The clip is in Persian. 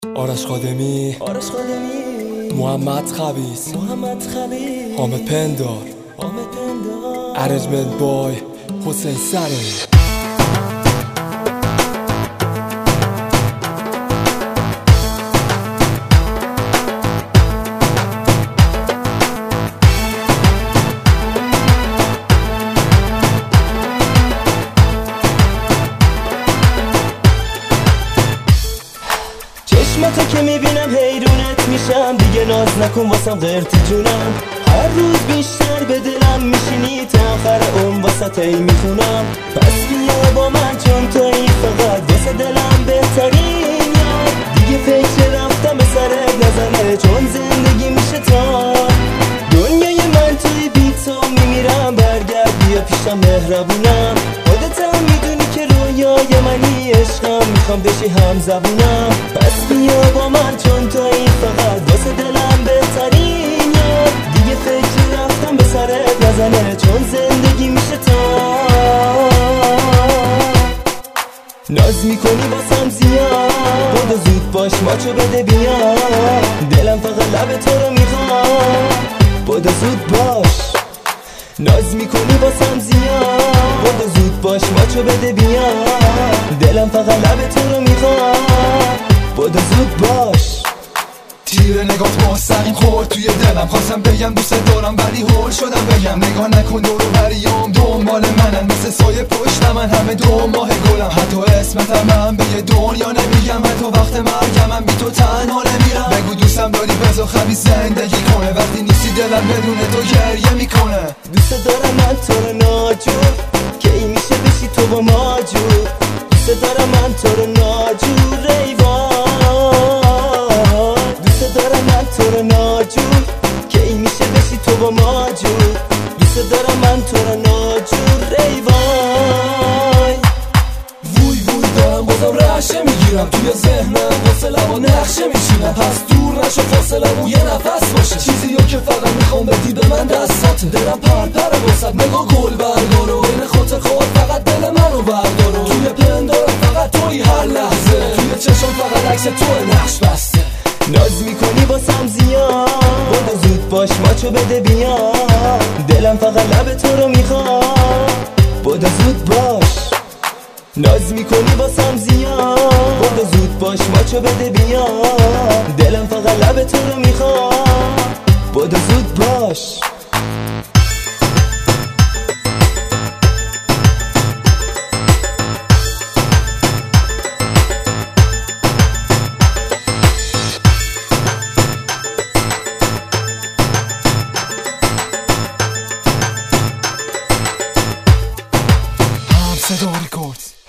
آرش خادمی، محمد خبیث، حامد پندار، ارنجمنت بای حسین سری. چشماتو که میبینم حیرونت میشم، دیگه ناز نکن واسم غرتی جونم. هر روز بیشتر به دلم میشینی، تا آخر عمر واسه ای میخونم. پس بیا با من چون تویی فقط واسه دلم بهترین یار. دیگه فکر رفتم به سرت نزنه، چون زندگی میشه تا دنیای من توی بی تو میمیرم. برگرد بیا پیشم مهربونم، خودتم میدونی که رویای منی، عشقم میخوام بشی هم زبونم. پس بیا با من چون تویی فقط واسه دلم بهترین یار. دیگه فکر رفتم به سرت نزنه، چون زندگی میشه تا ناز میکنی باسم زیاد. بودو زود باش ماچو بده بیا، دلم فقط لب تو رو میخواد. بودو زود باش ناز میکنی باسم زیاد. بودو زود باش ماچو بده بیا، دلم فقط لب تو رو میخواد. بودو زود باش. تیر نگات مستقیم خورد توی دلم، خواستم بگم دوست دارم ولی هول شدم بگم. نگاه نکن دور و بریام دنبال منن، مثل سایه پشت من همه 2 ماه گلم. حتی اسمتم من به یه دنیا نمیگم، حتی وقت مرگم من بی تو تنها نمیرم. بگو دوستم داری بذار خبیث زندگی کنه، وقتی نیستی دلم بدون تو گریه میکنه. دوست دارم من تو رو ناجور، که این میشه بشی تو با ما جور. دوست دارم من تو رو ناجور ای وای. دوست دارم من تو رو ناجور، که این میشه بشی تو با ما جور. دوست دارم من تو رو ناجور ای وای. ووی ووی دارم بازم رعشه میگیرم، توی ذهنم واسه لبا نقشه میشینم. پس دور نشو فاصلمون یه نفس باشه، چیزی که فقط میخوام بدی به من دستات. دلم پرپره واسد نگاه گل بردارو، این خاطر خواهد فقط دل منو بردارو. توی پندارم فقط توی هر لحظه، توی چشم فقط عکس تو نقش بسته. ناز میکنی باسم زیاد. بودو زود باش ماچو بده بیا، دلم فقط لب تو رو میخواد. بودو زود باش ناز میکنی باسم زیاد. بودو زود باش ماچو بده بیا، دلم فقط لب تو رو میخواد. بودو زود باش. صدا ریکورد